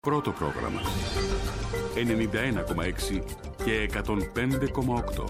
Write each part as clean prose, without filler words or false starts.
Πρώτο πρόγραμμα 91,6 και 105,8.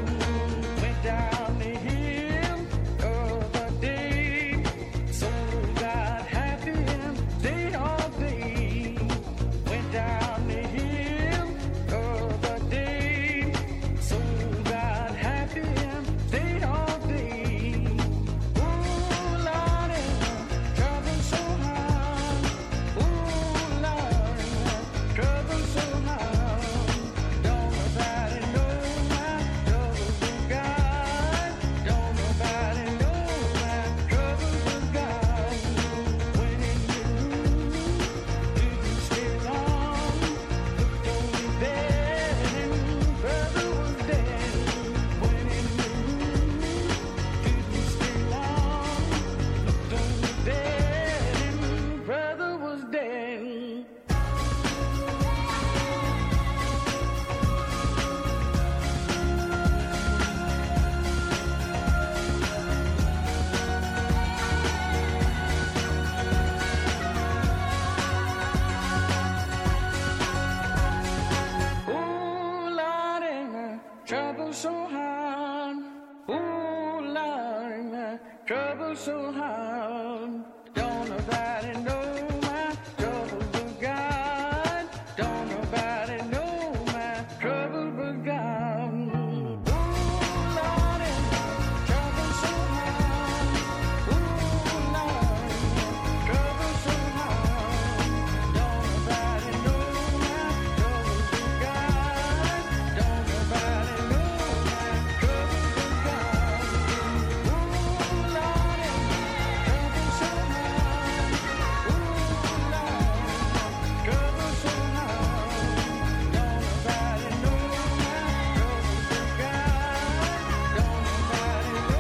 Down the hill of the day, so trouble so hard. Ooh, Lord, my trouble so hard. Don't nobody know my trouble but God. Don't nobody know my trouble but God. Ooh, Lord, trouble so hard. Ooh, Lord, trouble so hard. Don't nobody know my trouble but God. Don't nobody know my trouble but God. Ooh, Lord, trouble so hard. Ooh, Lord, trouble so hard. Don't nobody know my trouble but God. Don't nobody know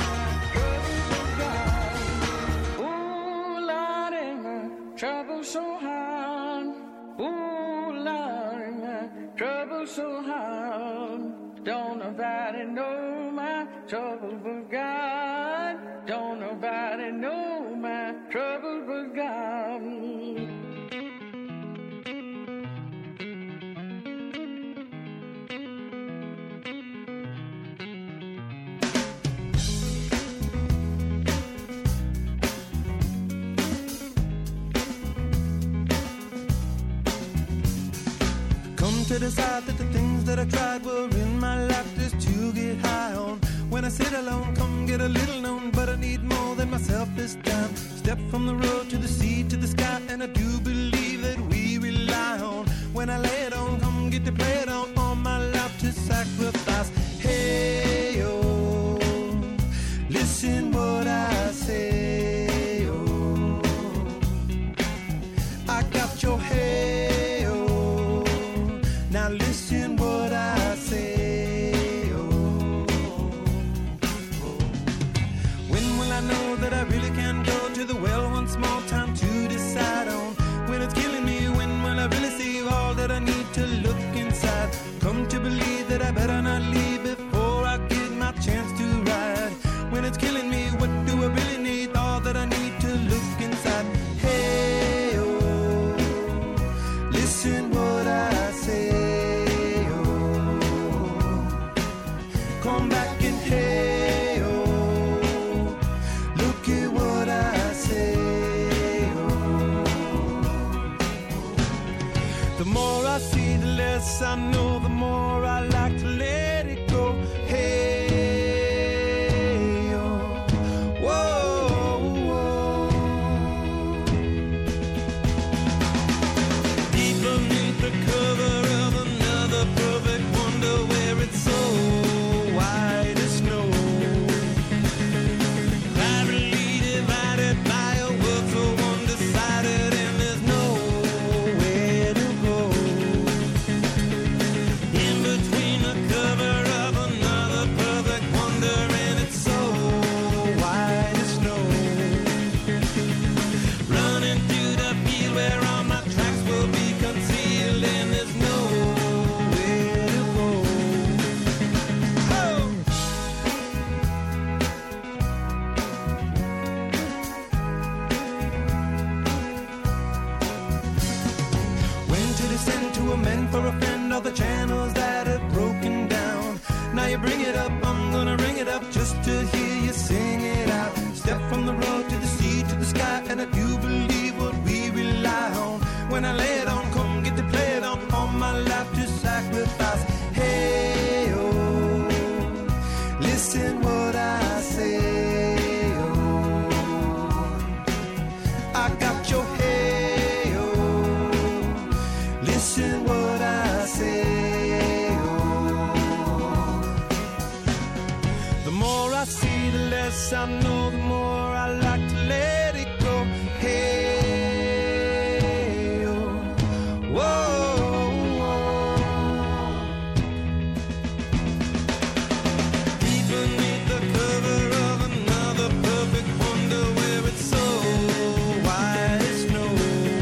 my trouble so hard. Ooh, Lord, my trouble so hard. Don't nobody know my trouble but God. Don't nobody know my trouble but God. Come to decide that the things that I tried were in my life just to get high on. When I sit alone, come get a little known, but I need more than myself this time. Step from the road to the sea to the sky, and I do believe that we rely on. When I lay it on, come get to play it on, all my life to sacrifice. Hey, oh, listen what I say, oh, I got your hey, oh, now listen what I say, oh, when will I know that I really can go to the well once more time to decide on? When it's killing me, when will I really see all that I need to look inside? Come to believe that I better not leave before I get my chance to ride. When it's killing me, what do I really need? All that I need to look inside. Hey, oh, listen what I say, oh, come back and hey, oh, look at what I say, oh. The more I see, the less I know, the more I like to let it go. Hey, oh, whoa, whoa. Deep beneath the cover of another perfect wonder, where it's so white as snow, privately divided by a world so undecided, and there's nowhere to go. In between the cover of another perfect wonder, and it's so white as snow, running through the field where all my tracks will be concealed, and there's nowhere to go. Oh! When to descend to amend for a friend all the channels that have broken down. Now you bring it up, I'm gonna ring it up just to hear you sing it out. Step from the road to the sea to the sky, and I do believe what we rely on. When I lay it on, come get to play it on, all my life to sacrifice. Hey, oh, listen what I say, oh, I got your hey, oh, listen what I say, oh, the more I see, the less I know, the more I like to let it go. Hey, oh, whoa, whoa. Deep beneath the cover of another perfect wonder, where it's so white as snow,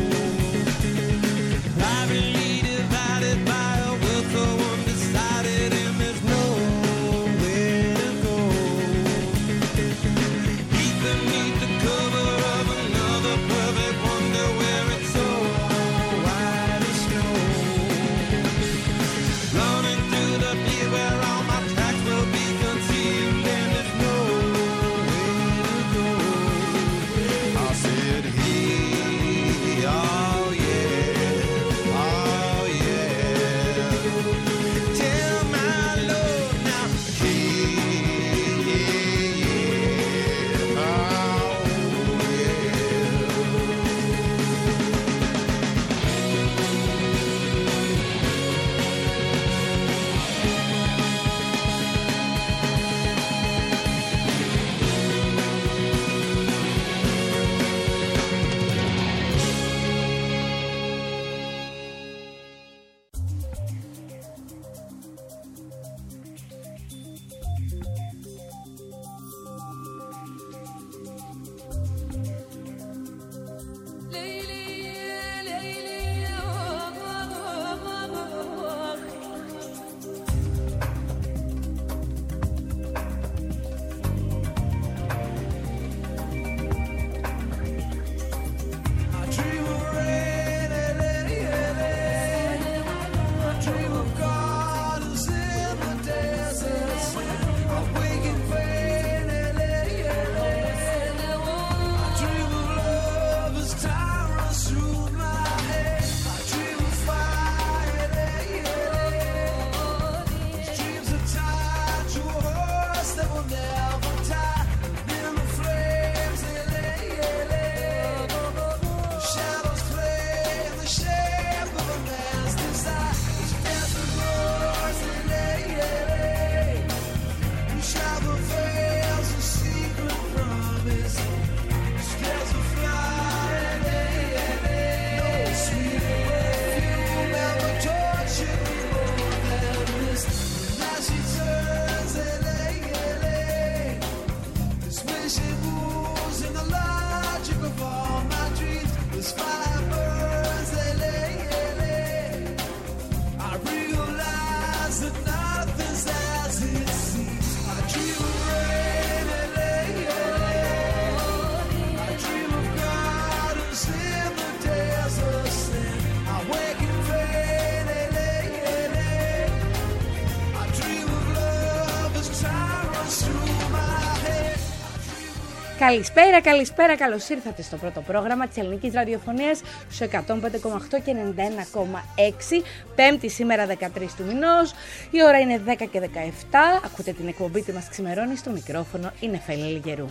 privately divided by a world so undecided, and there's nowhere to go. Καλησπέρα, καλησπέρα, καλώς ήρθατε στο πρώτο πρόγραμμα της ελληνικής ραδιοφωνίας στο 105,8 και 91,6. Πέμπτη σήμερα 13 του μηνός, η ώρα είναι 10 και 17. Ακούτε την εκπομπή που μας ξημερώνει, στο μικρόφωνο είναι Νεφέλη Λιγερού.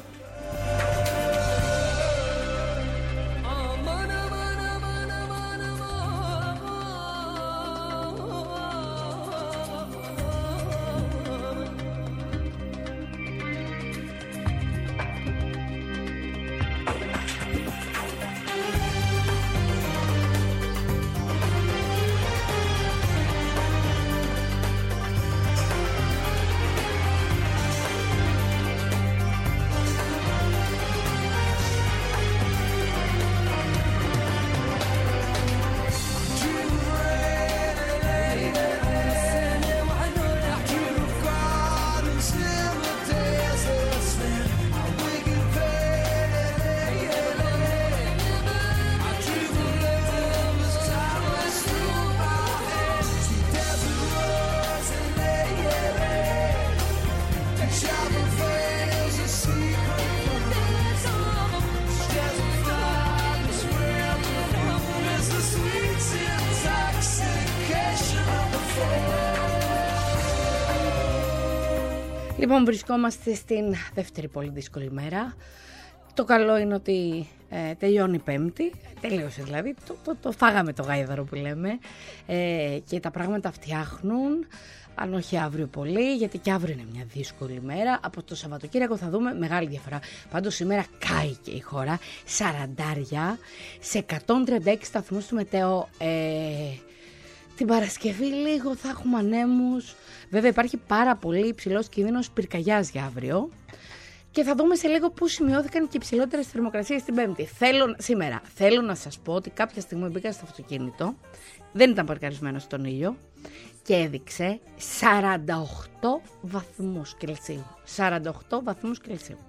Λοιπόν, βρισκόμαστε στην δεύτερη πολύ δύσκολη μέρα. Το καλό είναι ότι τελειώνει η Πέμπτη, τελείωσε δηλαδή, το φάγαμε το γάιδαρο που λέμε, και τα πράγματα φτιάχνουν, αν όχι αύριο πολύ, γιατί και αύριο είναι μια δύσκολη μέρα. Από το Σαββατοκύριακο θα δούμε μεγάλη διαφορά. Πάντως σήμερα κάηκε η χώρα, 40 σε 136 σταθμούς του μετέο. Την Παρασκευή λίγο θα έχουμε ανέμους. Βέβαια υπάρχει πάρα πολύ υψηλός κίνδυνος πυρκαγιάς για αύριο. Και θα δούμε σε λίγο πού σημειώθηκαν και οι υψηλότερες θερμοκρασίες την Πέμπτη. Σήμερα θέλω να σας πω ότι κάποια στιγμή μπήκα στο αυτοκίνητο, δεν ήταν παρκαρισμένο στον ήλιο και έδειξε 48 βαθμούς Κελσίου. 48 βαθμούς Κελσίου.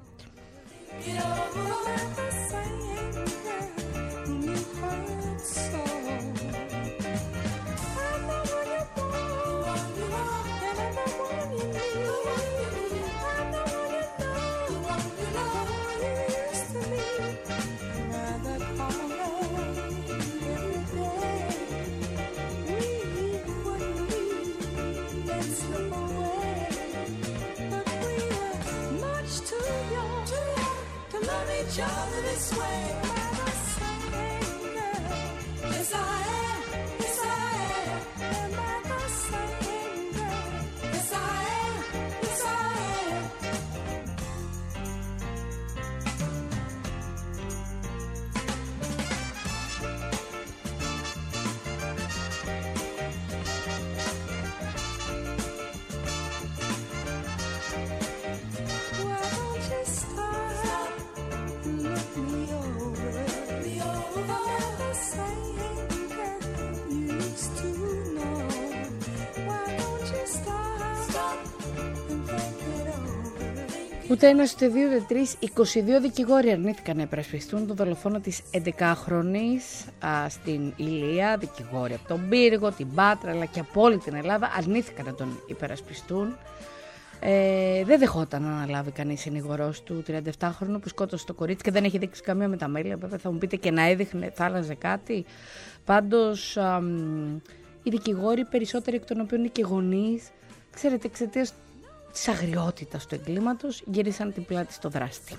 Ούτε ένας, ούτε δύο, ούτε τρεις, 22 δικηγόροι αρνήθηκαν να υπερασπιστούν τον δολοφόνο της 11χρονης στην Ηλία. Δικηγόροι από τον Πύργο, την Πάτρα αλλά και από όλη την Ελλάδα αρνήθηκαν να τον υπερασπιστούν. Δεν δεχόταν να αναλάβει κανείς συνηγορός του 37χρονου που σκότωσε το κορίτσι και δεν έχει δείξει καμία μεταμέλεια. Βέβαια θα μου πείτε, και να έδειχνε θα άλλαζε κάτι. Πάντως οι δικηγόροι, περισσότεροι εκ των οποίων είναι και γονείς, ξέρετε, εξαιτίας της αγριότητας του εγκλήματος, γύρισαν την πλάτη στο δράστη.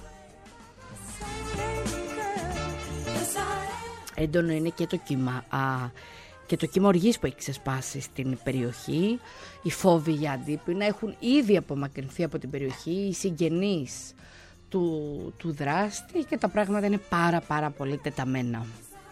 Έντονο είναι και το κύμα και το κύμα οργής που έχει ξεσπάσει στην περιοχή. Οι φόβοι για αντίπεινα έχουν ήδη απομακρυνθεί από την περιοχή, οι συγγενείς του δράστη, και τα πράγματα είναι πάρα πολύ τεταμένα.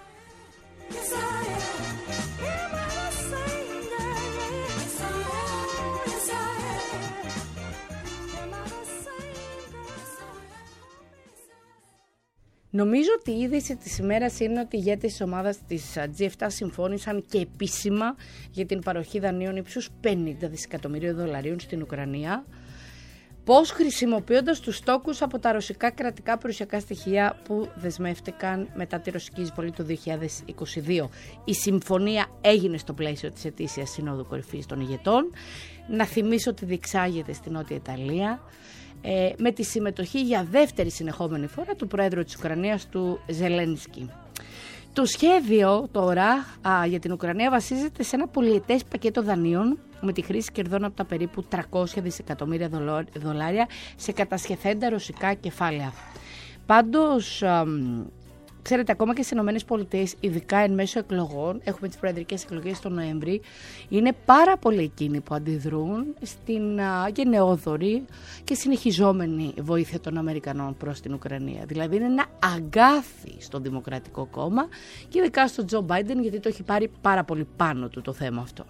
Νομίζω ότι η είδηση της ημέρας είναι ότι οι ηγέτες της ομάδας της G7 συμφώνησαν και επίσημα για την παροχή δανείων ύψους 50 δισεκατομμυρίων δολαρίων στην Ουκρανία. Πώς, χρησιμοποιώντας τους στόκους από τα ρωσικά κρατικά περιουσιακά στοιχεία που δεσμεύτηκαν μετά τη ρωσική εισβολή το 2022. Η συμφωνία έγινε στο πλαίσιο της ετήσιας Συνόδου Κορυφής των Ηγετών. Να θυμίσω ότι διεξάγεται στην Νότια Ιταλία. με τη συμμετοχή για δεύτερη συνεχόμενη φορά του Πρόεδρου της Ουκρανίας, του Ζελένσκι. Το σχέδιο τώρα για την Ουκρανία βασίζεται σε ένα πολυετές πακέτο δανείων με τη χρήση κερδών από τα περίπου 300 δισεκατομμύρια δολάρια σε κατασχεθέντα ρωσικά κεφάλαια. Πάντως, ξέρετε, ακόμα και στις ΗΠΑ, ειδικά εν μέσω εκλογών, έχουμε τις προεδρικές εκλογές τον Νοέμβρη, είναι πάρα πολλοί εκείνοι που αντιδρούν στην γενναιόδορη και συνεχιζόμενη βοήθεια των Αμερικανών προς την Ουκρανία. Δηλαδή είναι ένα αγκάθι στο Δημοκρατικό Κόμμα και ειδικά στον Τζο Μπάιντεν, γιατί το έχει πάρει πάρα πολύ πάνω του το θέμα αυτό.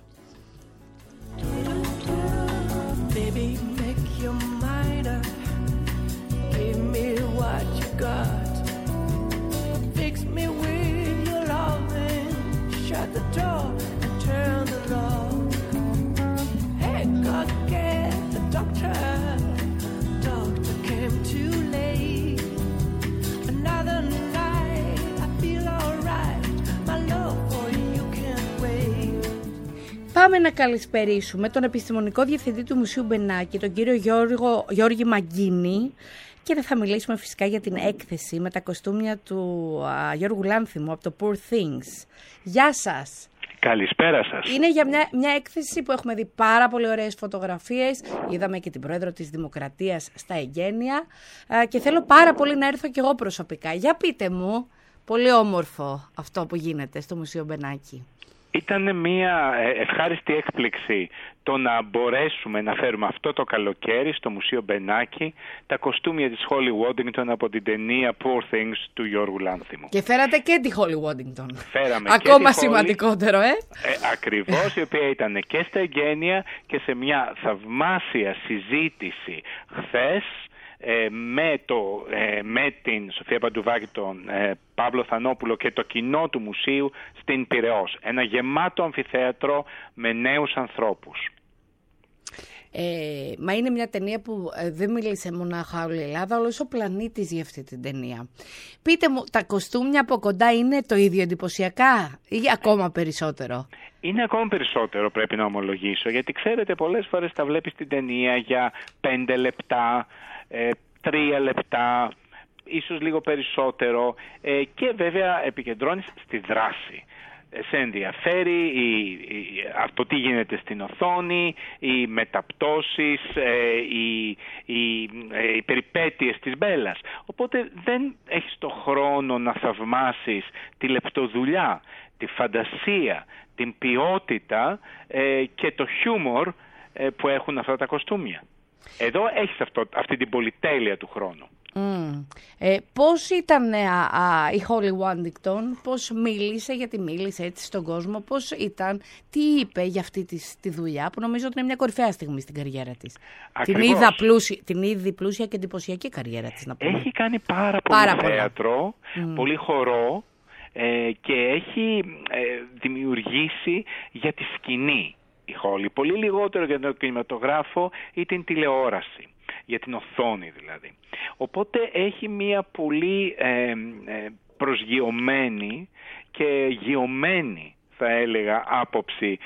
Baby, make your mind up. Give me what you got. Fix me with your loving. Shut the door and turn the lock. Hey, go get the doctor. Doctor came too late. Another night, I feel alright. My love for you can't wait. Πάμε να καλησπερίσουμε τον επιστημονικό διευθυντή του Μουσείου Μπενάκη, τον κύριο Γιώργη Μαγκίνη, και δεν θα μιλήσουμε φυσικά για την έκθεση με τα κοστούμια του Γιώργου Λάνθιμου από το Poor Things. Γεια σας. Καλησπέρα σας. Είναι για μια έκθεση που έχουμε δει πάρα πολύ ωραίες φωτογραφίες. Είδαμε και την πρόεδρο της Δημοκρατίας στα εγγένεια και θέλω πάρα πολύ να έρθω κι εγώ προσωπικά. Για πείτε μου, πολύ όμορφο αυτό που γίνεται στο Μουσείο Μπενάκη. Ήταν μια ευχάριστη έκπληξη το να μπορέσουμε να φέρουμε αυτό το καλοκαίρι στο Μουσείο Μπενάκη τα κοστούμια της Holly Waddington από την ταινία Poor Things του Γιώργου Λάνθιμου. Και φέρατε και τη Holly Waddington. Φέραμε ακόμα και τη σημαντικότερο, Ακριβώς, η οποία ήταν και στα εγγένεια και σε μια θαυμάσια συζήτηση χθες με την Σοφία Παντουβάκη, τον Παύλο Θανόπουλο και το κοινό του μουσείου στην Πειραιώς. Ένα γεμάτο αμφιθέατρο με νέους ανθρώπους. Μα είναι μια ταινία που δεν μίλησε μονάχα όλη η Ελλάδα, όλος ο πλανήτης για αυτή την ταινία. Πείτε μου, τα κοστούμια από κοντά είναι το ίδιο εντυπωσιακά ή ακόμα περισσότερο? Είναι ακόμα περισσότερο, πρέπει να ομολογήσω, γιατί ξέρετε, πολλές φορές τα βλέπεις την ταινία για 5 λεπτά, 3 λεπτά, ίσως λίγο περισσότερο, και βέβαια επικεντρώνεις στη δράση. Σε ενδιαφέρει αυτό τι γίνεται στην οθόνη, οι μεταπτώσεις, οι περιπέτειες της Μπέλας. Οπότε δεν έχεις το χρόνο να θαυμάσεις τη λεπτοδουλειά, τη φαντασία, την ποιότητα και το χιούμορ που έχουν αυτά τα κοστούμια. Εδώ έχεις αυτή την πολυτέλεια του χρόνου. Πώς ήταν η Holly Waddington, πώς μίλησε, γιατί μίλησε έτσι στον κόσμο, πώς ήταν, τι είπε για αυτή τη δουλειά που νομίζω ότι είναι μια κορυφαία στιγμή στην καριέρα της. Την είδη πλούσια και εντυπωσιακή καριέρα της, να πούμε. Έχει κάνει πάρα πολύ θέατρο, πολύ χορό και έχει δημιουργήσει για τη σκηνή η Holly, πολύ λιγότερο για τον κινηματογράφο ή την τηλεόραση, για την οθόνη δηλαδή. Οπότε έχει μια πολύ προσγειωμένη και γειωμένη, θα έλεγα, άποψη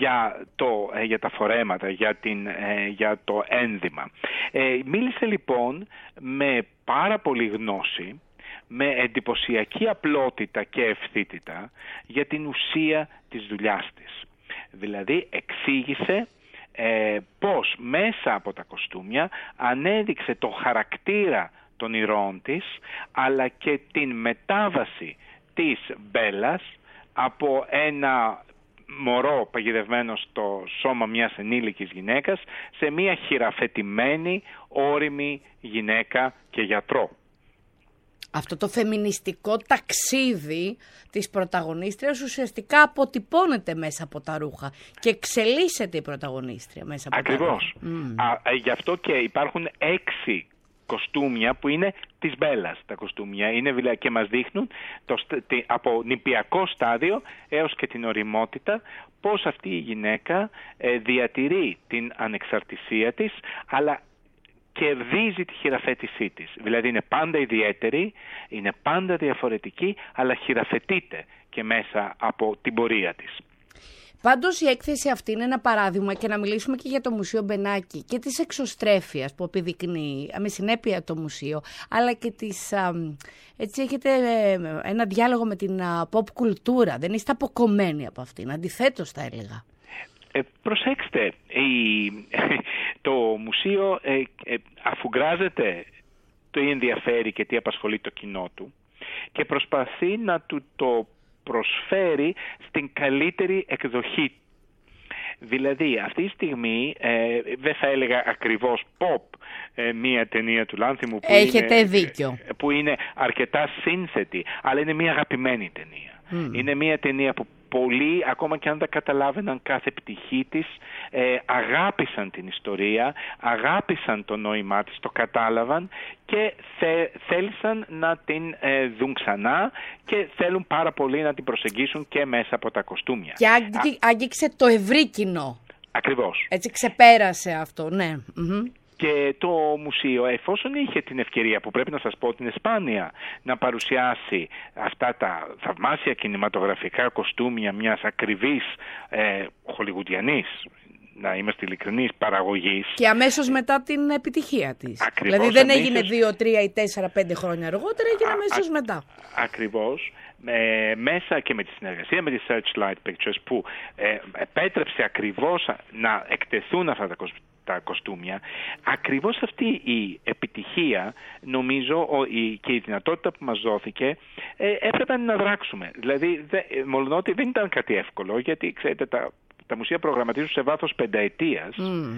για τα φορέματα, για το ένδυμα. Μίλησε λοιπόν με πάρα πολύ γνώση, με εντυπωσιακή απλότητα και ευθύτητα για την ουσία της δουλειάς της. Δηλαδή εξήγησε πώς μέσα από τα κοστούμια ανέδειξε το χαρακτήρα των ηρώων της, αλλά και την μετάβαση της Μπέλας από ένα μωρό παγιδευμένο στο σώμα μιας ενήλικης γυναίκας σε μια χειραφετημένη, όριμη γυναίκα και γιατρό. Αυτό το φεμινιστικό ταξίδι της πρωταγωνίστριας ουσιαστικά αποτυπώνεται μέσα από τα ρούχα και εξελίσσεται η πρωταγωνίστρια μέσα από τα ρούχα. Γι' αυτό και υπάρχουν 6 κοστούμια που είναι της Μπέλας. Τα κοστούμια είναι και μας δείχνουν από νηπιακό στάδιο έως και την οριμότητα πώς αυτή η γυναίκα διατηρεί την ανεξαρτησία της, αλλά κερδίζει τη χειραφέτησή της. Δηλαδή είναι πάντα ιδιαίτερη, είναι πάντα διαφορετική, αλλά χειραφετείται και μέσα από την πορεία της. Πάντως η έκθεση αυτή είναι ένα παράδειγμα, και να μιλήσουμε και για το Μουσείο Μπενάκη και της εξωστρέφειας που επιδεικνύει με συνέπεια το μουσείο, αλλά και της, έτσι έχετε ένα διάλογο με την pop κουλτούρα, δεν είστε αποκομμένοι από αυτήν, αντιθέτως θα έλεγα. Προσέξτε, το μουσείο αφού γκράζεται το ενδιαφέρει και τι απασχολεί το κοινό του και προσπαθεί να του το προσφέρει στην καλύτερη εκδοχή. Δηλαδή αυτή τη στιγμή δεν θα έλεγα ακριβώς pop μία ταινία του Λάνθιμου που είναι αρκετά σύνθετη, αλλά είναι μία αγαπημένη ταινία. Είναι μία ταινία που πολλοί, ακόμα και αν δεν καταλάβαιναν κάθε πτυχή της, αγάπησαν την ιστορία, αγάπησαν το νόημά της, το κατάλαβαν και θέλησαν να την δουν ξανά και θέλουν πάρα πολύ να την προσεγγίσουν και μέσα από τα κοστούμια. Και άγγιξε το ευρύ κοινό. Ακριβώς. Έτσι ξεπέρασε αυτό, ναι. Και το μουσείο, εφόσον είχε την ευκαιρία, που πρέπει να σας πω ότι είναι σπάνια, να παρουσιάσει αυτά τα θαυμάσια κινηματογραφικά κοστούμια μιας ακριβής χολιγουντιανής, να είμαστε ειλικρινείς, παραγωγής. Και αμέσως μετά την επιτυχία της. Ακριβώς, δηλαδή δεν έγινε 2, 3 ή 4, 5 χρόνια αργότερα, έγινε αμέσως μετά. Ακριβώς. Μέσα και με τη συνεργασία με τη Searchlight Pictures, που επέτρεψε ακριβώς να εκτεθούν αυτά τα κοστούμια, ακριβώς αυτή η επιτυχία, νομίζω, και η δυνατότητα που μας δόθηκε, έπρεπε να δράξουμε. Δηλαδή, μολονότι δεν ήταν κάτι εύκολο, γιατί ξέρετε, τα μουσεία προγραμματίζουν σε βάθος 5 ετίας.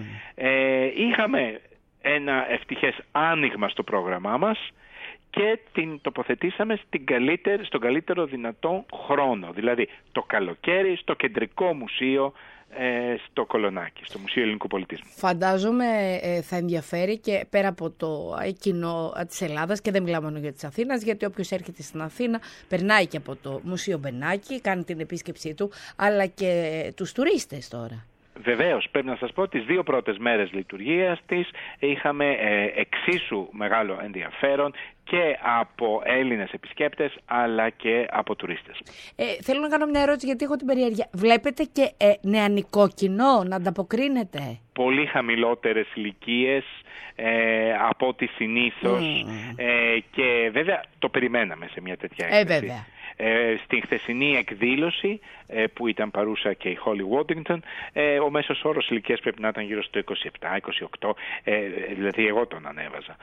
Είχαμε ένα ευτυχές άνοιγμα στο πρόγραμμά μας και την τοποθετήσαμε στον καλύτερο δυνατό χρόνο. Δηλαδή το καλοκαίρι στο κεντρικό μουσείο στο Κολονάκι, στο Μουσείο Ελληνικού Πολιτισμού. Φαντάζομαι θα ενδιαφέρει και πέρα από το κοινό της Ελλάδας, και δεν μιλάω μόνο για της Αθήνας, γιατί όποιος έρχεται στην Αθήνα περνάει και από το Μουσείο Μπενάκη, κάνει την επίσκεψή του, αλλά και τους τουρίστες τώρα. Βεβαίως, πρέπει να σας πω, τις 2 πρώτες μέρες λειτουργίας της είχαμε εξίσου μεγάλο ενδιαφέρον και από Έλληνες επισκέπτες, αλλά και από τουρίστες. Θέλω να κάνω μια ερώτηση, γιατί έχω την περιέργεια. Βλέπετε και νεανικό κοινό να ανταποκρίνεται? Πολύ χαμηλότερες ηλικίες από ό,τι συνήθως, και βέβαια το περιμέναμε σε μια τέτοια έκθεση. Βέβαια. Στην χθεσινή εκδήλωση που ήταν παρούσα και η Holly Waddington, ο μέσος όρος ηλικίας πρέπει να ήταν γύρω στο 27-28, δηλαδή εγώ τον ανέβαζα.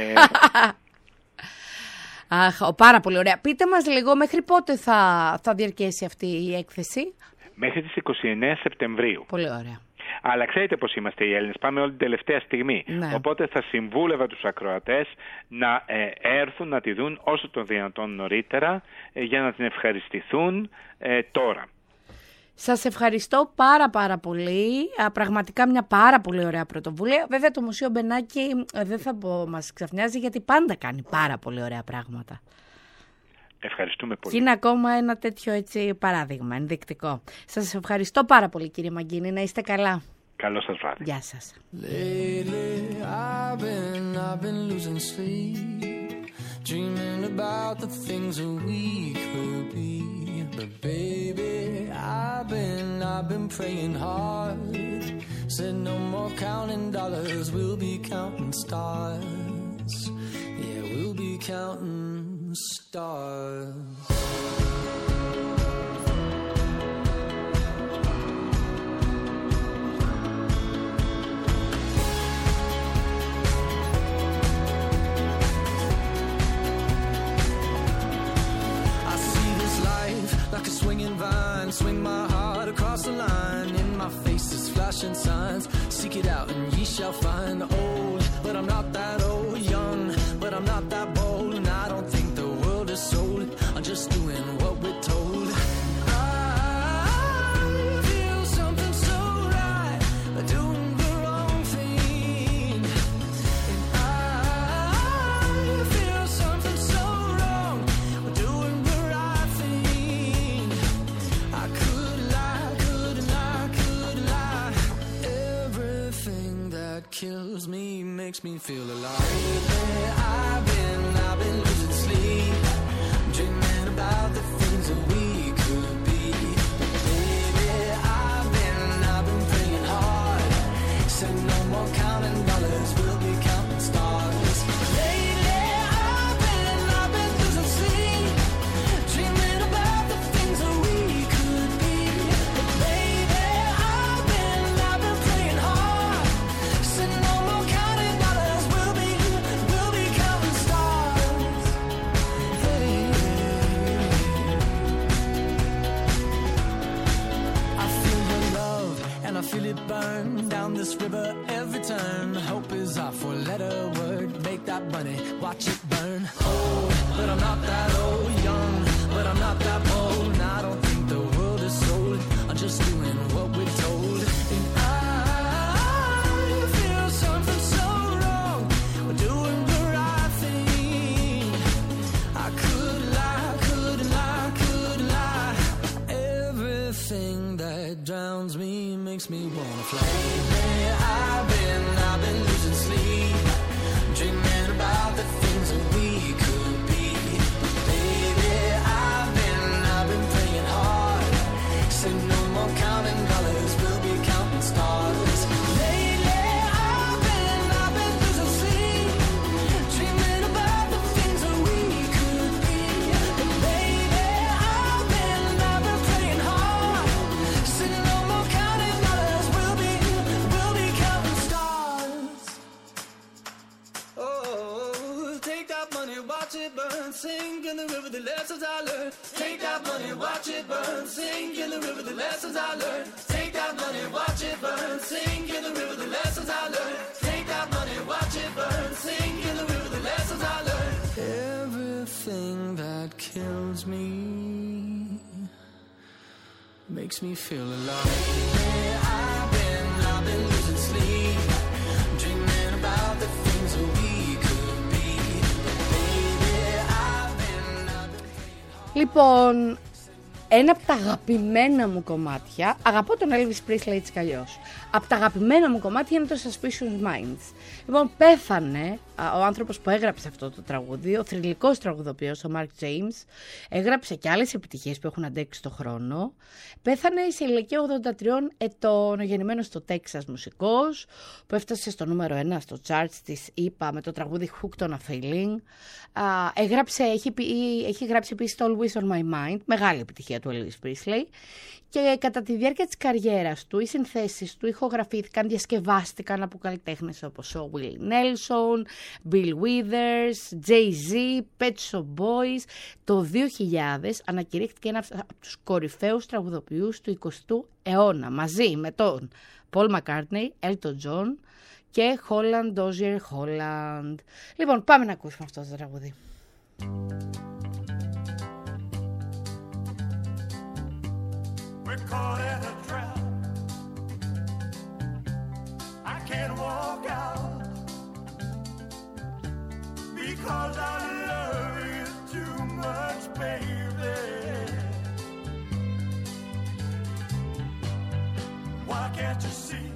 Αχ, πάρα πολύ ωραία. Πείτε μας λίγο, μέχρι πότε θα διαρκέσει αυτή η έκθεση? Μέχρι τις 29 Σεπτεμβρίου. Πολύ ωραία. Αλλά ξέρετε πώς είμαστε οι Έλληνες, πάμε όλη την τελευταία στιγμή. Ναι. Οπότε θα συμβούλευα τους ακροατές να έρθουν να τη δουν όσο το δυνατόν νωρίτερα, για να την ευχαριστηθούν τώρα. Σας ευχαριστώ πάρα πολύ. Πραγματικά μια πάρα πολύ ωραία πρωτοβουλία. Βέβαια το Μουσείο Μπενάκη δεν θα πω μας ξαφνιάζει, γιατί πάντα κάνει πάρα πολύ ωραία πράγματα. Ευχαριστούμε πολύ. Και είναι ακόμα ένα τέτοιο έτσι παράδειγμα, ενδεικτικό. Σας ευχαριστώ πάρα πολύ, κύριε Μαγκίνη. Να είστε καλά. Καλό σας βράδυ. Γεια σας. Lately I've been losing sleep, dreaming about the things that we could be. But baby, I've been praying hard. Said no more counting dollars, we'll be counting stars. Yeah, we'll be counting stars. Like a swinging vine, swing my heart across the line. In my face is flashing signs. Seek it out and ye shall find. Old, but I'm not that old. Young, but I'm not that bold. And I don't think the world is sold. I'm just doing what we're told. I feel something so right, doing the wrong thing. And I feel something so wrong, doing the right thing. I could lie, could lie. Everything that kills me makes me feel alive. Lately, I've been losing sleep, dreaming about the things that we could be. Baby, Said no more counting dollars, we'll be counting stars. Lately I've been losing sleep, dreaming about the things that we could be. But baby, I've been praying hard. Said no more counting dollars, we'll be counting stars. Hey. I feel your love and I feel it burn down this river every turn. Hope is our four-letter word. Make that money, watch it burn. Old, but I'm not that old. Young, but I'm not that bold. And I don't think the world is sold. I'm just doing what we're told. And I feel something so wrong. We're doing the right thing. I could lie, couldn't lie, could lie. Everything that drowns me makes me wanna fly. I've been losing sleep, dreaming about the things that we could be. Baby, I've been praying hard. Say no more counting dollars, we'll be counting stars. Lately, I've been losing sleep, dreaming about the things that we could be. But baby, I've been praying hard. Say no more counting dollars, we'll be counting stars. Oh, take that money, watch it burn, sink in the river, the lessons I learned. Take that money, watch it burn, sink in the river, the lessons I learned. Take that money, watch it burn, sink in the river, the lessons I learned. Take that money, watch it burn, sink in the river, the lessons I learned. Everything that kills me makes me feel alive. I've been losing sleep, dreaming about the things that we could be. Baby, I've been Λοιπόν, ένα από τα αγαπημένα μου κομμάτια, αγαπώ τον Elvis Presley έτσι κι αλλιώς. Από τα αγαπημένα μου κομμάτια είναι το Suspicious Minds. Λοιπόν, πέθανε ο άνθρωπος που έγραψε αυτό το τραγούδι, ο θρυλικός τραγουδοποιός, ο Mark James. Έγραψε και άλλες επιτυχίες που έχουν αντέξει στον χρόνο. Πέθανε σε ηλικία 83 ετών, γεννημένος στο Τέξας μουσικός, που έφτασε στο νούμερο 1 στο charts της ΗΠΑ με το τραγούδι Hooked on a Feeling. Έχει γράψει επίσης το Always on My Mind, μεγάλη επιτυχία του Elvis Presley. Και κατά τη διάρκεια της καριέρας του, οι συνθέσεις του ηχογραφήθηκαν, διασκευάστηκαν από καλλιτέχνες όπως ο Willie Nelson, Bill Withers, Jay-Z, Pet Shop Boys. Το 2000 ανακηρύχθηκε ένας από τους κορυφαίους τραγουδοποιούς του 20ου αιώνα, μαζί με τον Paul McCartney, Elton John και Holland Dozier Holland. Λοιπόν, πάμε να ακούσουμε αυτό το τραγούδι. We're caught in a trap. I can't walk out because I love you too much, baby. Why can't you see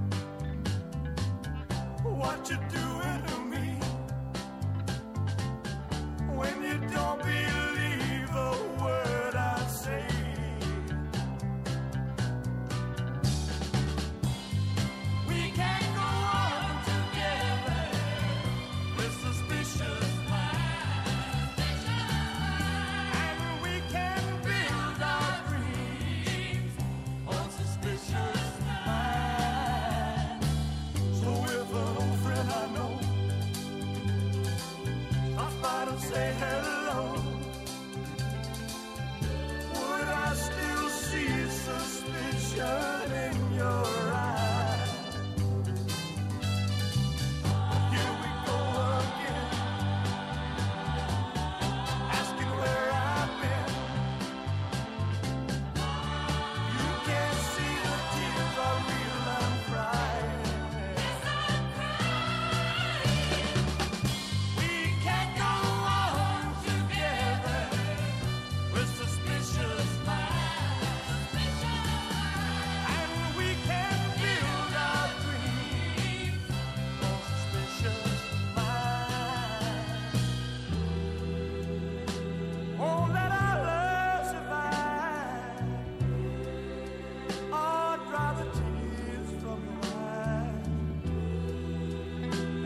what you're doing to me when you don't believe a word I say? So if an old friend I know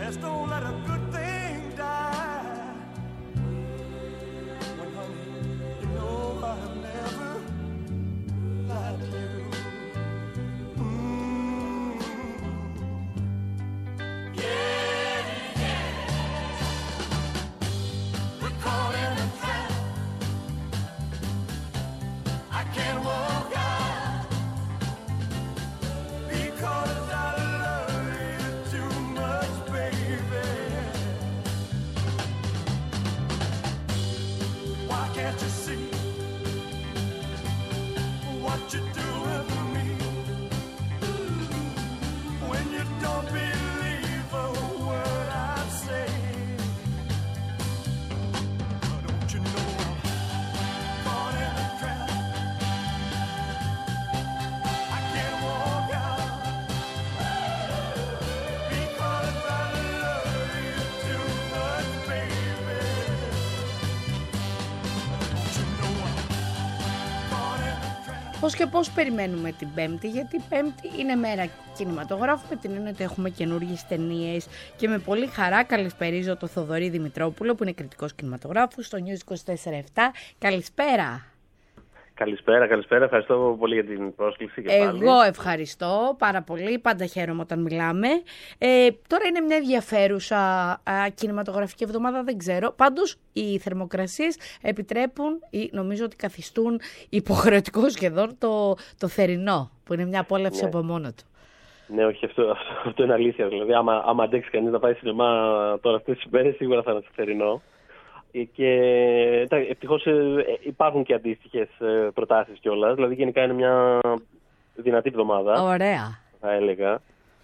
Let's don't let a good thing die. When honey, you know I've never lied to you. Πώς και πώς περιμένουμε την Πέμπτη, γιατί η Πέμπτη είναι μέρα κινηματογράφου, με την έννοια ότι έχουμε καινούργιες ταινίες και με πολύ χαρά καλησπερίζω το Θοδωρή Δημητρόπουλο που είναι κριτικός κινηματογράφου στο News 24/7. Καλησπέρα. Καλησπέρα. Ευχαριστώ πολύ για την πρόσκληση και πάλι. Εγώ ευχαριστώ πάρα πολύ. Πάντα χαίρομαι όταν μιλάμε. Τώρα είναι μια ενδιαφέρουσα κινηματογραφική εβδομάδα, δεν ξέρω. Πάντως οι θερμοκρασίες επιτρέπουν ή νομίζω ότι καθιστούν υποχρεωτικό σχεδόν το θερινό, που είναι μια απόλαυση από μόνο του. Ναι, όχι, αυτό είναι αλήθεια. Δηλαδή, άμα αντέξει κανείς να πάει σινεμά τώρα αυτές τις μέρες, σίγουρα θα είναι το θερινό. Και ευτυχώς υπάρχουν και αντίστοιχες προτάσεις κιόλας. Δηλαδή γενικά είναι μια δυνατή εβδομάδα. Ωραία. Θα έλεγα.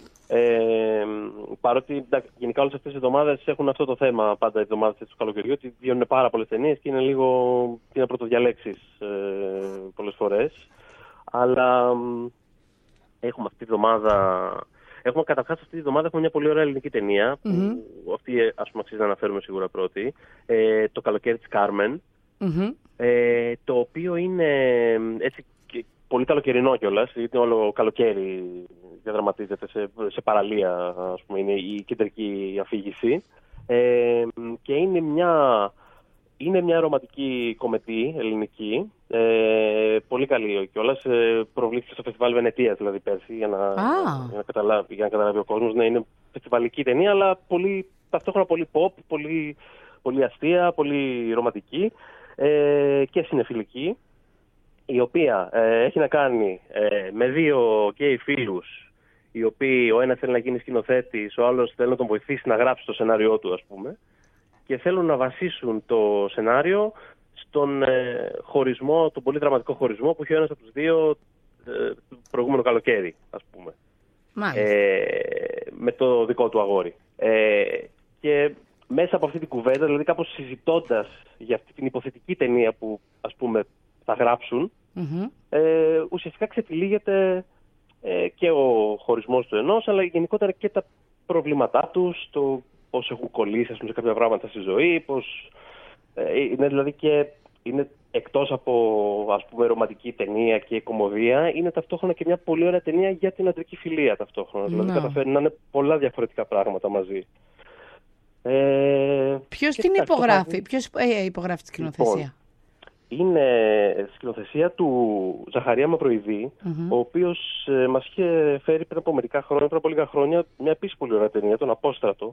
Παρότι γενικά όλες αυτές οι εβδομάδες έχουν αυτό το θέμα πάντα οι εβδομάδες του καλοκαιριού, ότι βγαίνουν πάρα πολλές ταινίες και είναι λίγο να πρωτοδιαλέξεις πολλές φορές. Αλλά έχουμε αυτή τη εβδομάδα. Καταρχάς αυτή τη εβδομάδα έχουμε μια πολύ ωραία ελληνική ταινία, που αυτή ας πούμε αξίζει να αναφέρουμε σίγουρα πρώτη, το καλοκαίρι της Κάρμεν, το οποίο είναι έτσι πολύ καλοκαιρινό κιόλας, γιατί όλο καλοκαίρι διαδραματίζεται σε παραλία, ας πούμε, είναι η κεντρική αφήγηση, και είναι μια ρομαντική κομετή ελληνική, πολύ καλή κιόλας. Προβλήθηκε στο φεστιβάλ Βενετίας δηλαδή πέρσι, για να καταλάβει ο κόσμος. Ναι, είναι φεστιβαλική ταινία, αλλά ταυτόχρονα πολύ pop, πολύ αστεία, πολύ ρομαντική και συνεφιλική, η οποία έχει να κάνει με δύο γκέι φίλους, οι οποίοι ο ένας θέλει να γίνει σκηνοθέτης, ο άλλος θέλει να τον βοηθήσει να γράψει το σενάριό του, ας πούμε, και θέλουν να βασίσουν το σενάριο στον χωρισμό, τον πολύ δραματικό χωρισμό που είχε ο ένας από τους δύο το προηγούμενο καλοκαίρι, ας πούμε. Με το δικό του αγόρι. Και μέσα από αυτή την κουβέντα, δηλαδή κάπως συζητώντας για αυτή την υποθετική ταινία που, ας πούμε, θα γράψουν, ουσιαστικά ξετυλίγεται και ο χωρισμός του ενός, αλλά γενικότερα και τα προβλήματά τους, το πώς έχουν κολλήσει, ας πούμε, σε κάποια πράγματα στη ζωή, πώς είναι δηλαδή και είναι εκτός από, ας πούμε, ρομαντική ταινία και κωμωδία, είναι ταυτόχρονα και μια πολύ ωραία ταινία για την αντρική φιλία ταυτόχρονα. Δηλαδή καταφέρει να είναι πολλά διαφορετικά πράγματα μαζί. Ποιος την υπογράφει, ποιος υπογράφει τη σκηνοθεσία? Λοιπόν, είναι σκηνοθεσία του Ζαχαρία Μαυροειδή, ο οποίος μας είχε φέρει πριν από λίγα χρόνια μια επίσης πολύ ωραία ταινία, τον Απόστρατο,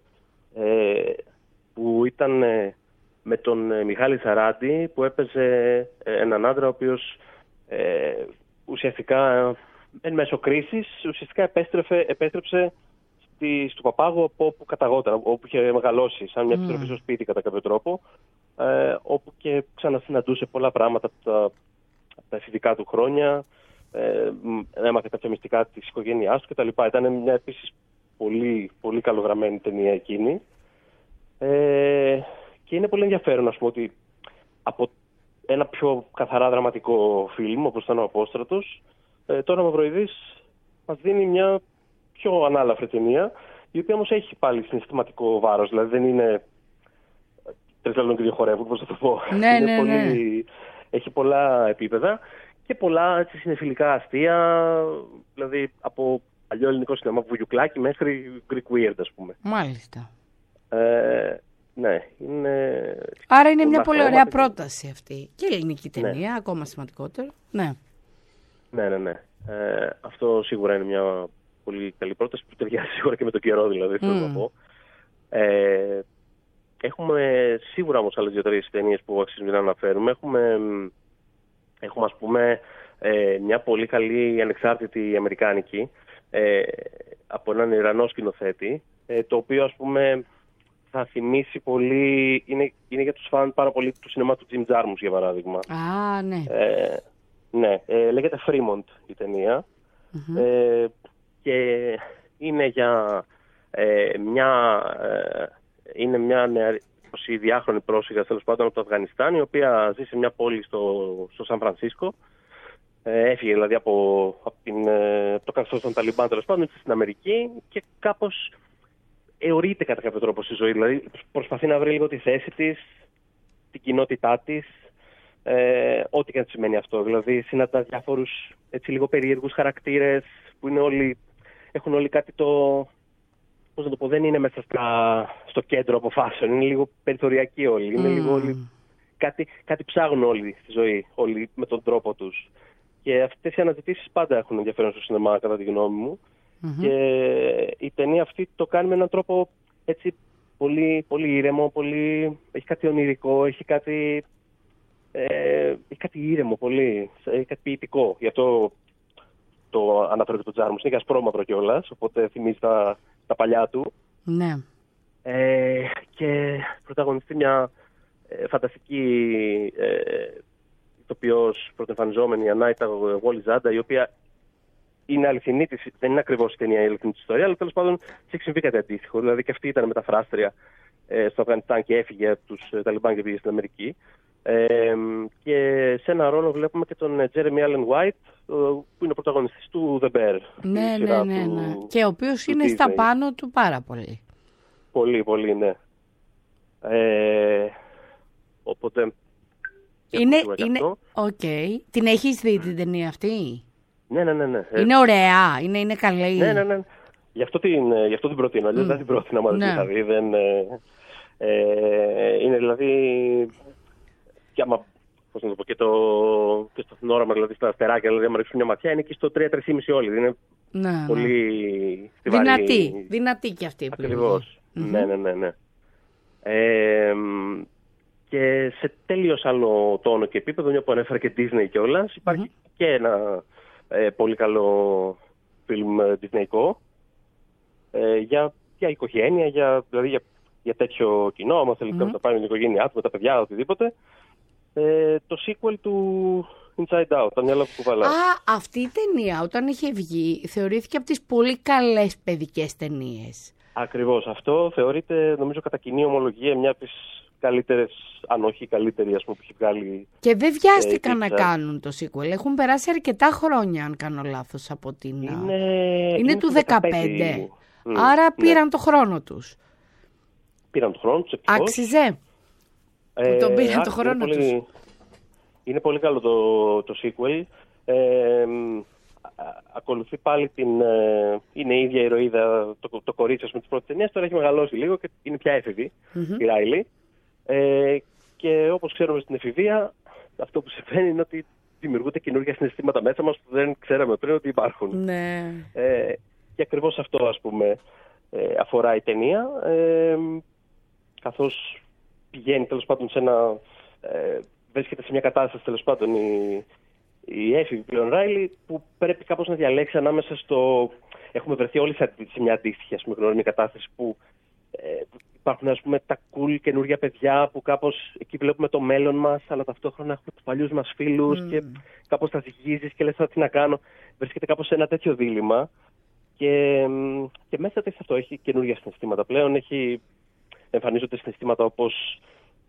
που ήταν με τον Μιχάλη Σαράντη, που έπαιζε έναν άντρα ο οποίος ουσιαστικά εν μέσω κρίσης ουσιαστικά επέστρεψε στο Παπάγο από όπου καταγόταν, όπου είχε μεγαλώσει, σαν μια επιστροφή στο σπίτι κατά κάποιο τρόπο, όπου και ξανασυναντούσε πολλά πράγματα από τα εφηβικά του χρόνια, έμαθε κάποια μυστικά της οικογένειάς του κτλ. Ήταν μια επίσης πολύ, πολύ καλογραμμένη ταινία εκείνη. Και είναι πολύ ενδιαφέρον, ας πούμε, ότι από ένα πιο καθαρά δραματικό φιλμ, όπως ήταν ο Απόστρατος, τώρα ο Μαυροειδής μας δίνει μια πιο ανάλαφρη ταινία, η οποία όμως έχει πάλι συναισθηματικό βάρος, δηλαδή δεν είναι τρεις λαλών και δύο χορεύουν, πώς θα το πω. Ναι. Έχει πολλά επίπεδα και πολλά έτσι, συνεφιλικά αστεία, δηλαδή από παλιό ελληνικό σινεμά, βουγιουκλάκι μέχρι Greek Weird, ας πούμε. Μάλιστα. Ναι, είναι... Άρα είναι μια πολύ ωραία πρόταση αυτή. Και ελληνική ταινία, ναι. ακόμα σημαντικότερο. Ναι. Ναι. Αυτό σίγουρα είναι μια πολύ καλή πρόταση που ταιριάζει σίγουρα και με τον καιρό, δηλαδή, θέλω να πω. Έχουμε σίγουρα όμως άλλες 2-3 ταινίες που αξίζουν να αναφέρουμε. Έχουμε ας πούμε μια πολύ καλή ανεξάρτητη αμερικάνικη από έναν Ιρανό σκηνοθέτη, το οποίο ας πούμε θα θυμίσει πολύ, είναι για τους φαν πάρα πολύ του σινεμά του Jim Jarmusch, για παράδειγμα. Α, ναι. Ναι, λέγεται Fremont η ταινία. Και είναι για είναι μια νεαρή 22χρονη πρόσφυγα, τέλος πάντων, από το Αφγανιστάν, η οποία ζει σε μια πόλη στο Σαν Φρανσίσκο. Έφυγε δηλαδή από το καθεστώς των Ταλιμπάν, τέλος πάντων, στην Αμερική, και κάπως αιωρείται κατά κάποιο τρόπο στη ζωή. Δηλαδή προσπαθεί να βρει λίγο τη θέση της, την κοινότητά της, ό,τι και αν σημαίνει αυτό. Δηλαδή συναντά διάφορους έτσι λίγο περίεργους χαρακτήρες που έχουν όλοι κάτι πώς να το πω, δεν είναι μέσα στο κέντρο αποφάσεων, είναι λίγο περιθωριακοί όλοι, είναι λίγο όλοι, κάτι ψάχνουν όλοι στη ζωή, όλοι με τον τρόπο τους. Και αυτές οι αναζητήσεις πάντα έχουν ενδιαφέρον στο σινεμά, κατά τη γνώμη μου. Και η ταινία αυτή το κάνει με έναν τρόπο έτσι πολύ, πολύ ήρεμο, έχει κάτι ονειρικό, έχει κάτι ήρεμο πολύ, έχει κάτι ποιητικό. Γι' αυτό το αναφέρω και τον Τζάρμους, είναι και ασπρόμαυρο κιόλας, οπότε θυμίζει τα παλιά του. Ναι. Και πρωταγωνιστεί μια φανταστική ηθοποιός πρωτοεμφανιζόμενη, η Ανάιτα Γουόλι-Ζάντα, η οποία είναι αληθινή της, δεν είναι ακριβώς η ταινία η αληθινή της ιστορία, αλλά τέλος πάντων έχει συμβεί κάτι αντίστοιχο. Δηλαδή και αυτή ήταν μεταφράστρια στο Αφγανιστάν και έφυγε από τους Ταλιμπάν και πήγε στην Αμερική. Και σε ένα ρόλο βλέπουμε και τον Τζέρεμι Άλεν White, που είναι ο πρωταγωνιστής του The Bear. Ναι. Και ο οποίος είναι στα πάνω του πάρα πολύ. Πολύ, πολύ, ναι. Οπότε... Είναι... Την έχεις δει την ταινία αυτή? Ναι. Είναι ωραία, είναι καλή. Ναι. Γι' αυτό την προτείνω, αλλιώς δεν την πρότεινα μάλλον την είχα δει. Είναι δηλαδή... Και άμα, πώς να το πω, και στο φθινόραμα, δηλαδή στα αστεράκια, δηλαδή άμα ρίξουν μια ματιά, είναι εκεί στο 3-3,5 όλοι. Είναι πολύ στιβαρή. Δυνατή κι αυτή. Ακριβώς. Ναι. Και σε τελείως άλλο τόνο και επίπεδο, μια που ανέφερα και Disney κιόλας, υπάρχει και ένα πολύ καλό φιλμ Disneyικό για οικογένεια, δηλαδή για τέτοιο κοινό, άμα θέλει να πάει με την οικογένειά του, με τα παιδιά, οτιδήποτε. Το sequel του Inside Out, τα μυαλά που κουβαλάω. Αυτή η ταινία όταν είχε βγει θεωρήθηκε από τις πολύ καλές παιδικές ταινίες. Ακριβώς. Αυτό θεωρείται, νομίζω, κατά κοινή ομολογία μια από τις καλύτερες, αν όχι η καλύτερη, ας πούμε, που έχει βγάλει. Και δεν βιάστηκαν να κάνουν το sequel. Έχουν περάσει αρκετά χρόνια, αν κάνω λάθος, από την... Είναι του 15. Άρα πήραν το χρόνο τους. Πήραν το χρόνο τους, ευτυχώς. Άξιζε. Τον πήραν το χρόνο τους. Είναι πολύ καλό το sequel. Ακολουθεί πάλι είναι η ίδια ηρωίδα, το κορίτσι με τις πρώτες ταινίες. Τώρα έχει μεγαλώσει λίγο και είναι πια έφηβη, η Ράιλι. Και όπως ξέρουμε στην εφηβεία, αυτό που συμβαίνει είναι ότι δημιουργούνται καινούργια συναισθήματα μέσα μας που δεν ξέραμε πριν ότι υπάρχουν. Ναι. Και ακριβώς αυτό, ας πούμε, αφορά η ταινία. Καθώς πηγαίνει, τέλος πάντων, βρίσκεται σε μια κατάσταση, τέλος πάντων, η έφηβη πλέον Ράιλι, που πρέπει κάπως να διαλέξει ανάμεσα στο... Έχουμε βρεθεί όλοι σε μια αντίστοιχη, ας πούμε, γνώριμη κατάσταση που υπάρχουν, ας πούμε, τα cool καινούργια παιδιά που κάπως εκεί βλέπουμε το μέλλον μας, αλλά ταυτόχρονα έχουμε τους παλιούς μας φίλους και κάπως τα ζυγίζεις και λες τι να κάνω. Βρίσκεται κάπως σε ένα τέτοιο δίλημμα και μέσα της αυτό έχει καινούργια συναισθήματα πλέον. Εμφανίζονται συναισθήματα όπως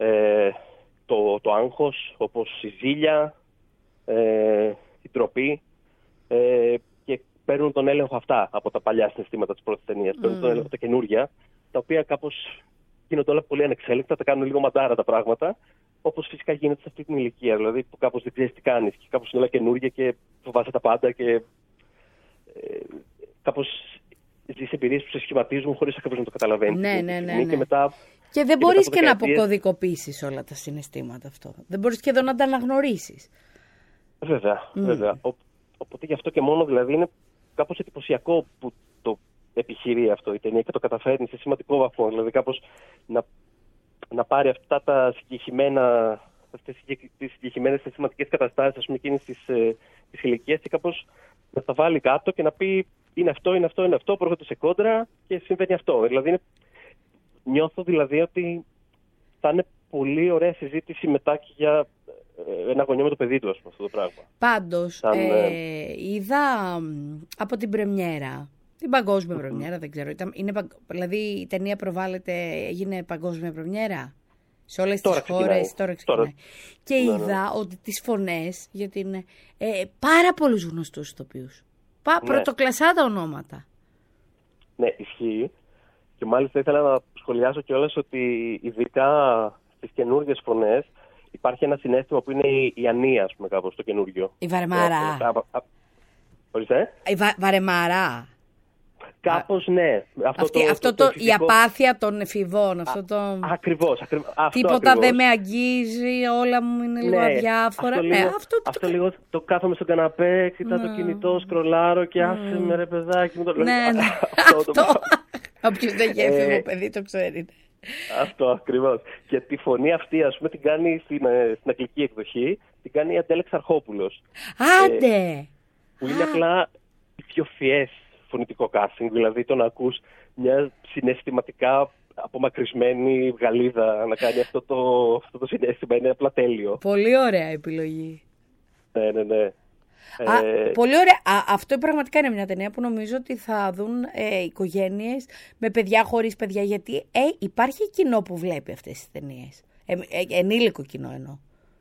το άγχος, όπως η ζήλια, η τροπή, και παίρνουν τον έλεγχο αυτά από τα παλιά συναισθήματα της πρώτης ταινίας. Παίρνουν τον έλεγχο τα καινούργια, τα οποία κάπως γίνονται όλα πολύ ανεξέλεγκτα, τα κάνουν λίγο μαντάρα τα πράγματα, όπως φυσικά γίνεται σε αυτή την ηλικία. Δηλαδή που κάπως δεν ξέρεις τι κάνεις και κάπως είναι όλα καινούργια και φοβάσαι τα πάντα και κάπως ζεις εμπειρίες που σε σχηματίζουν χωρίς ακριβώς να το καταλαβαίνεις. Ναι. Και μετά... Και δεν μπορείς και να αποκωδικοποιήσεις όλα τα συναισθήματα αυτό. Δεν μπορείς και εδώ να τα αναγνωρίσεις. Βέβαια. Οπότε γι' αυτό και μόνο δηλαδή είναι κάπως εντυπωσιακό που το επιχειρεί αυτό η ταινία και το καταφέρνει σε σημαντικό βαθμό. Δηλαδή κάπως να πάρει αυτά τα συγκεκριμένα, τις συγκεκριμένες σημαντικές καταστάσεις, ας πούμε, εκείνης της ηλικίας και κάπως να τα βάλει κάτω και να πει είναι αυτό, προέρχονται σε κόντρα και συμβαίνει αυτό. Δηλαδή νιώθω δηλαδή ότι θα είναι πολύ ωραία συζήτηση μετά και για ένα γονιό με το παιδί του, ας πούμε, αυτό το πράγμα. Πάντως, είδα από την πρεμιέρα, την παγκόσμια πρεμιέρα, δεν ξέρω, δηλαδή η ταινία έγινε παγκόσμια πρεμιέρα σε όλες τις χώρες, τώρα ξεκινάει. Και είδα ότι τις φωνές για την πάρα πολλούς γνωστούς ηθοποιούς, πρωτοκλασσά τα ονόματα. Ναι, ισχύει. Και μάλιστα ήθελα να σχολιάσω κιόλας ότι ειδικά στις καινούργιες φωνές υπάρχει ένα συναίσθημα που είναι η ανία, ας πούμε, κάπως το καινούργιο. Η Βαρεμάρα. Ορίστε. Η Βαρεμάρα. Κάπως ναι. Η απάθεια των εφηβών. Ακριβώς. Τίποτα δεν με αγγίζει, όλα μου είναι λίγο αδιάφορα. Αυτό λίγο το κάθομαι στον καναπέ, κοιτάω το κινητό, σκρολάρω και άσε με ρε παιδάκι. Ναι. Αυτό. Όποιος δεν έχει έφηβο παιδί το ξέρει. Αυτό ακριβώς. Και τη φωνή αυτή, ας πούμε, την κάνει στην αγγλική εκδοχή, την κάνει η Αντέλεξ Αρχόπουλος. Άντε! Που είναι απλά πιο φιές φωνητικό casting, δηλαδή το να ακούς μια συναισθηματικά απομακρυσμένη Γαλλίδα να κάνει αυτό το συναίσθημα, είναι απλά τέλειο. Πολύ ωραία επιλογή. Ναι. Πολύ ωραία. Αυτό πραγματικά είναι μια ταινία που νομίζω ότι θα δουν οικογένειες με παιδιά, χωρίς παιδιά, γιατί υπάρχει κοινό που βλέπει αυτές τις ταινίες. Ενήλικο κοινό εννοώ.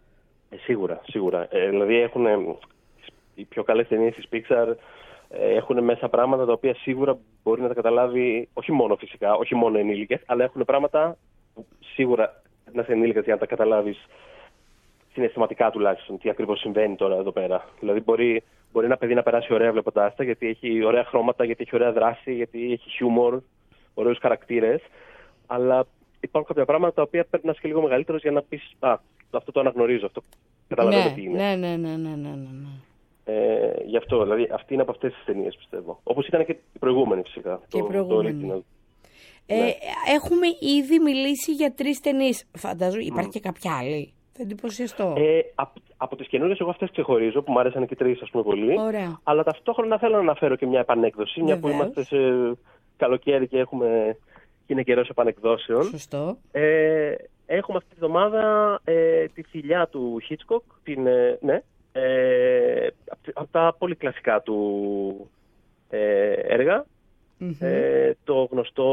Σίγουρα. Δηλαδή έχουν οι πιο καλές ταινίες της Pixar, έχουν μέσα πράγματα τα οποία σίγουρα μπορεί να τα καταλάβει, όχι μόνο φυσικά, όχι μόνο ενήλικες, αλλά έχουν πράγματα που σίγουρα να είσαι ενήλικας για να τα καταλάβεις συναισθηματικά τουλάχιστον τι ακριβώς συμβαίνει τώρα εδώ πέρα. Δηλαδή μπορεί ένα παιδί να περάσει ωραία βλέποντάς τα, γιατί έχει ωραία χρώματα, γιατί έχει ωραία δράση, γιατί έχει χιούμορ, ωραίους χαρακτήρες, αλλά υπάρχουν κάποια πράγματα τα οποία πρέπει να είσαι και λίγο μεγαλύτερος για να πεις αυτό το αναγνωρίζω, αυτό καταλαβαίνω τι είναι. Ναι. Γι' αυτό, δηλαδή αυτή είναι από αυτές τις ταινίες, πιστεύω. Όπως ήταν και η προηγούμενη φυσικά. Και η προηγούμενη. Έχουμε ήδη μιλήσει για 3 ταινίες. Φαντάζομαι υπάρχει και κάποια άλλη. Θα εντυπωσιαστώ. Από τις καινούργιες εγώ αυτές ξεχωρίζω, που μου άρεσαν και 3 ας πούμε πολύ. Ωραία. Αλλά ταυτόχρονα θέλω να αναφέρω και μια επανέκδοση, μια που είμαστε σε καλοκαίρι και είναι καιρός επανεκδόσεων. Σωστό. Έχουμε αυτή τη βδομάδα τη Θηλιά του Hitchcock, από τα πολύ κλασικά του έργα. Το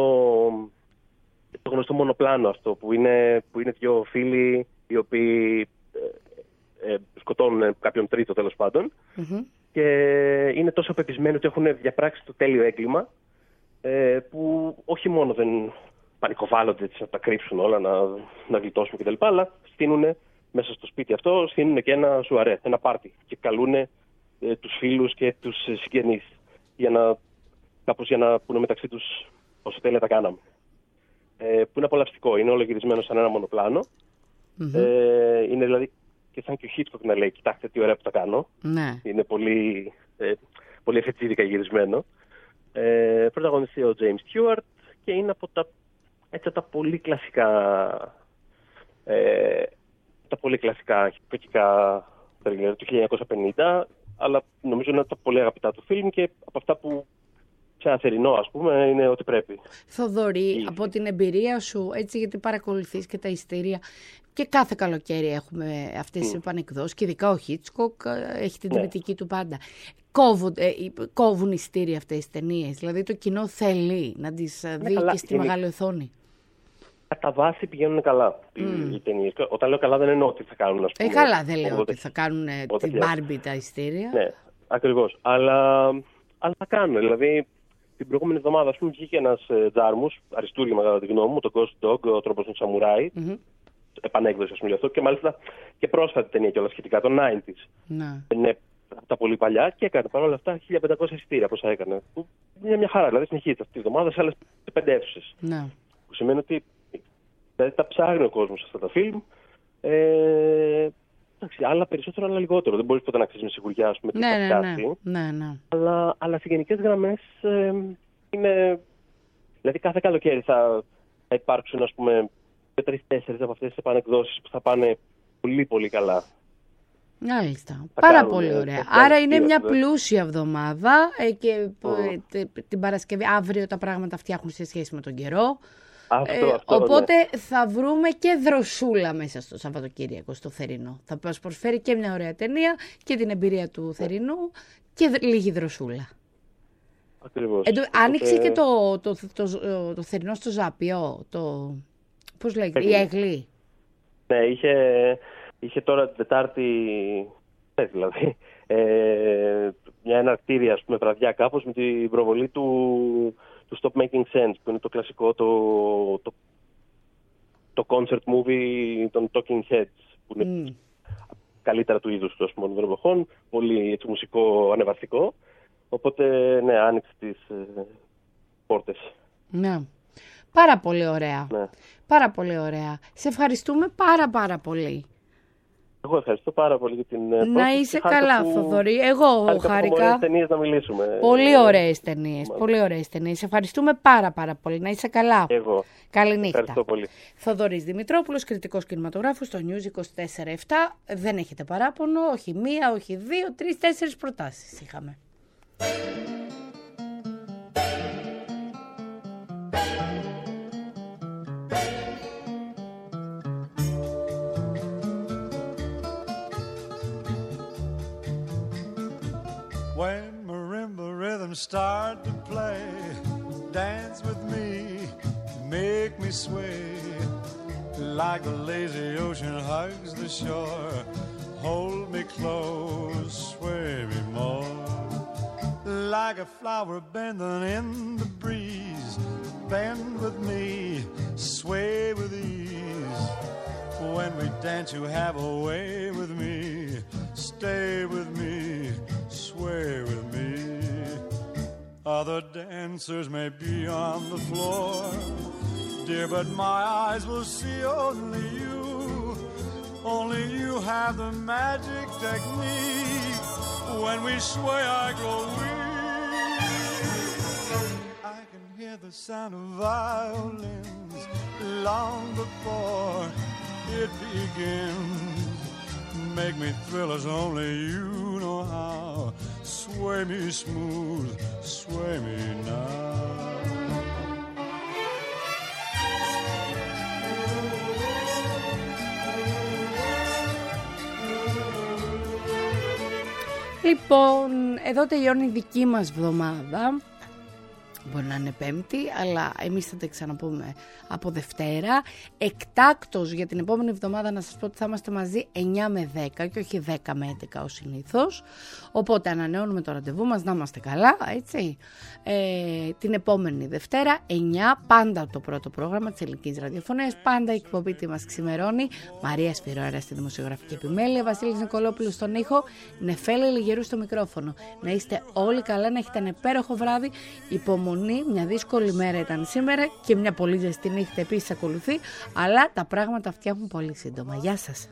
γνωστό μονοπλάνο αυτό, που είναι 2 φίλοι οι οποίοι σκοτώνουν κάποιον τρίτο τέλος πάντων, και είναι τόσο απελπισμένοι ότι έχουν διαπράξει το τέλειο έγκλημα, που όχι μόνο δεν πανικοβάλλονται να τα κρύψουν όλα, να γλιτώσουν κτλ, αλλά στείνουν μέσα στο σπίτι αυτό, στείνουν και ένα σουαρέ, ένα πάρτι, και καλούν τους φίλους και τους συγγενείς για να πούνε μεταξύ τους πόσο τέλεια τα κάναμε. Που είναι απολαυστικό, είναι όλο γυρισμένο σαν ένα μονοπλάνο. Είναι δηλαδή και σαν και ο Hitchcock να λέει, κοιτάξτε τι ωραία που τα κάνω. Ναι. Είναι πολύ, πολύ εφετσίδικα γυρισμένο. Πρωταγωνιστεί ο James Stewart και είναι από τα πολύ κλασικά hitchcockικά τρίλερ του 1950, αλλά νομίζω είναι τα πολύ αγαπητά του φιλμ και από αυτά που σε ένα θερινό, ας πούμε, είναι ό,τι πρέπει. Θοδωρή, από την εμπειρία σου, έτσι, γιατί παρακολουθείς και τα ειστήρια, και κάθε καλοκαίρι έχουμε αυτές τις επανεκδόσεις, και ειδικά ο Hitchcock έχει την τιμητική του πάντα. Κόβουν ειστήρια αυτές τις ταινίες, δηλαδή το κοινό θέλει να τις δει και στη μεγάλη οθόνη. Κατά βάση πηγαίνουν καλά οι ταινίες. Όταν λέω καλά δεν εννοώ ότι θα κάνουν, ας πούμε. Καλά, δεν λέω ότι θα κάνουν την Barbie τα ειστήρια. Ναι, ακριβώς. Αλλά θα κάνουν. Δηλαδή, την προηγούμενη εβδομάδα, ας πούμε, βγήκε ένας τζάρμους, αριστούργημα κατά τη γνώμη μου, το Ghost Dog, ο τρόπος του Σαμουράι. Επανέκδοση, ας πούμε, γι' αυτό. Και μάλιστα και πρόσφατη ταινία κιόλας σχετικά, το 90's. Ναι. Είναι τα πολύ παλιά και έκανε παρόλα αυτά 1500 εισιτήρια πόσα έκανε. Που είναι μια χαρά, δηλαδή συνεχίζεται αυτή τη εβδομάδα σε άλλες 5 αίθουσες. Ναι. Που σημαίνει ότι δηλαδή, τα ψάχνει ο κόσμος αυτά τα φιλμ. Άλλα περισσότερο, άλλα λιγότερο. Δεν μπορείς ποτέ να ξέρεις με σιγουριά, ας πούμε, τι θα πιάσει. Ναι. Αλλά σε γενικές γραμμές είναι. Δηλαδή κάθε καλοκαίρι θα υπάρξουν, ας πούμε, 3-4 από αυτές τις επανεκδόσεις που θα πάνε πολύ πολύ καλά. Μάλιστα. Πάρα πολύ ωραία. Άρα είναι μια πλούσια εβδομάδα και την Παρασκευή, αύριο τα πράγματα φτιάχνουν σε σχέση με τον καιρό. Οπότε θα βρούμε και δροσούλα μέσα στο Σαββατοκύριακο, στο θερινό. Θα μας προσφέρει και μια ωραία ταινία και την εμπειρία του θερινού και λίγη δροσούλα. Ακριβώς. Άνοιξε και το θερινό στο Ζάπιο, πώς λέγεται, η Έγλη. Ναι, είχε τώρα την Τετάρτη, δηλαδή, μια εναρκτήρια, ας πούμε, βραδιά κάπως με την προβολή του Stop Making Sense, που είναι το κλασικό, το concert movie των Talking Heads, που είναι καλύτερα του είδους του, ας πούμε, των εποχών, πολύ έτσι, μουσικό ανεβαστικό. Οπότε, ναι, άνοιξε τις πόρτες. Ναι. Πάρα πολύ ωραία. Ναι. Πάρα πολύ ωραία. Σε ευχαριστούμε πάρα πολύ. Εγώ ευχαριστώ πάρα πολύ για την πρόσκληση. Να είσαι καλά, Θοδωρή. Εγώ χάρηκα. Ωραίες ταινίες να μιλήσουμε. Πολύ ωραίες ταινίες. Πολύ ωραίες ταινίες. Ευχαριστούμε πάρα πολύ. Να είσαι καλά. Εγώ. Καληνύχτα. Ευχαριστώ πολύ. Θοδωρής Δημητρόπουλος, κριτικός κινηματογράφου στο News 24/7. Δεν έχετε παράπονο. Όχι μία, όχι δύο, 3-4 προτάσεις είχαμε. When marimba rhythms start to play, dance with me, make me sway, like the lazy ocean hugs the shore. Hold me close, sway me more, like a flower bending in the breeze. Bend with me, sway with ease. When we dance, you have a way with me. Stay with me, sway with me. Other dancers may be on the floor, dear, but my eyes will see only you. Only you have the magic technique. When we sway, I grow weak. I can hear the sound of violins long before it begins. Make me thrill as only you know how. Sway me smooth, sway me now. Λοιπόν, εδώ τελειώνει η δική μας βδομάδα. Μπορεί να είναι Πέμπτη, αλλά εμείς θα τα ξαναπούμε από Δευτέρα. Εκτάκτος για την επόμενη εβδομάδα να σας πω ότι θα είμαστε μαζί 9 με 10 και όχι 10 με 11 ως συνήθως. Οπότε ανανεώνουμε το ραντεβού μας, να είμαστε καλά, έτσι. Την επόμενη Δευτέρα, 9, πάντα το πρώτο πρόγραμμα της ελληνικής ραδιοφωνίας, πάντα η εκπομπή τι μας ξημερώνει. Μαρία Σφυροέρα στη δημοσιογραφική επιμέλεια, Βασίλης Νικολόπουλος στον ήχο, Νεφέλη Λιγερού στο μικρόφωνο. Να είστε όλοι καλά, να έχετε ένα υπέροχο βράδυ. Υπομονή, μια δύσκολη μέρα ήταν σήμερα και μια πολύ ζεστή νύχτα επίσης ακολουθεί, αλλά τα πράγματα φτιάχνουν πολύ σύντομα. Γεια σας.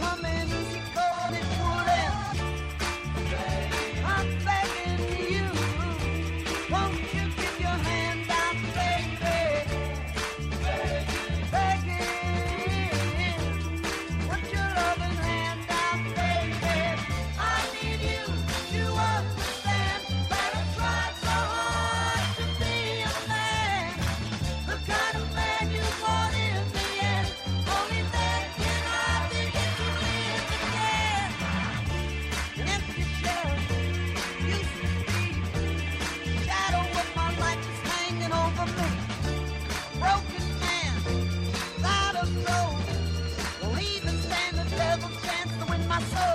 coming, going, it wouldn't. I'm begging you, won't you give your hand out, baby? Begging, put your loving hand out, baby. I need you to understand that I tried so hard to be a man, the kind of man you want in the end. Only then can I begin to live again. An empty shell used to be, shadow of my life is hanging over me. Broken man, without a soul, don't even stand a devil's chance to win my soul.